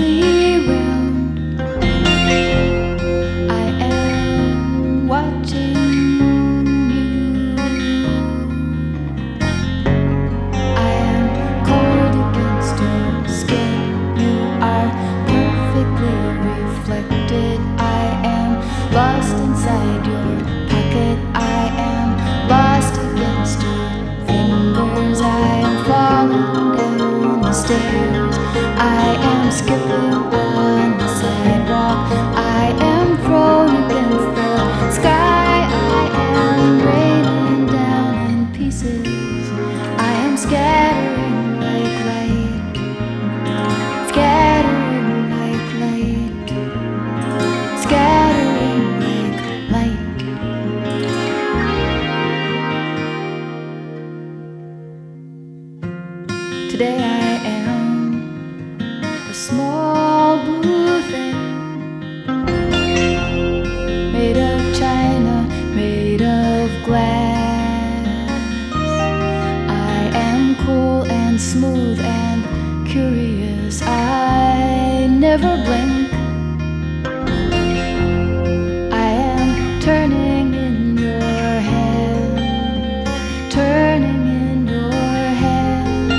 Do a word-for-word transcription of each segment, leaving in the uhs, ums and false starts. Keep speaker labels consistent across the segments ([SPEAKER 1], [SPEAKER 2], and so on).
[SPEAKER 1] quickly round. I am watching you. I am cold against your skin. You are perfectly reflected. I am lost inside your pocket. I am lost against your fingers. I am falling down the stairs. I am skipping on the sidewalk. I am thrown against the sky. I am raining down in pieces. I am scattering like light, scattering like light, scattering like light. Today I am a small blue thing, made of china, made of glass. I am cool and smooth and curious. I never blink. I am turning in your hand, turning in your hand.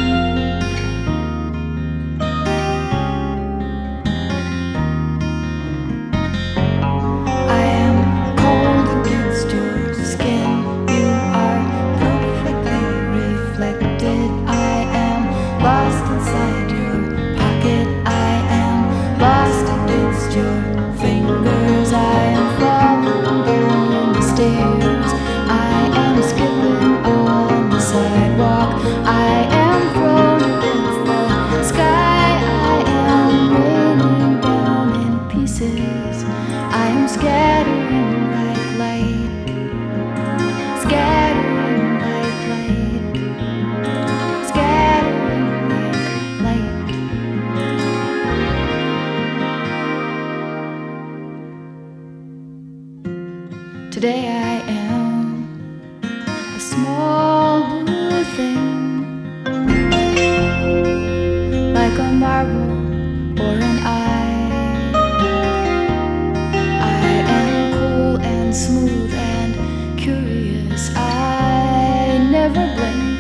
[SPEAKER 1] I am cold against your skin. You are perfectly reflected. I am lost inside your pocket. I am lost against your fingers. I am falling down the stairs. I am skipping on the sidewalk. I am thrown against the sky. I am raining down in pieces. I am scattering like light, scattering like light, scattering like light. Today I am a small blue thing, like a marble or an eye. I am cool and smooth and curious. I never blink.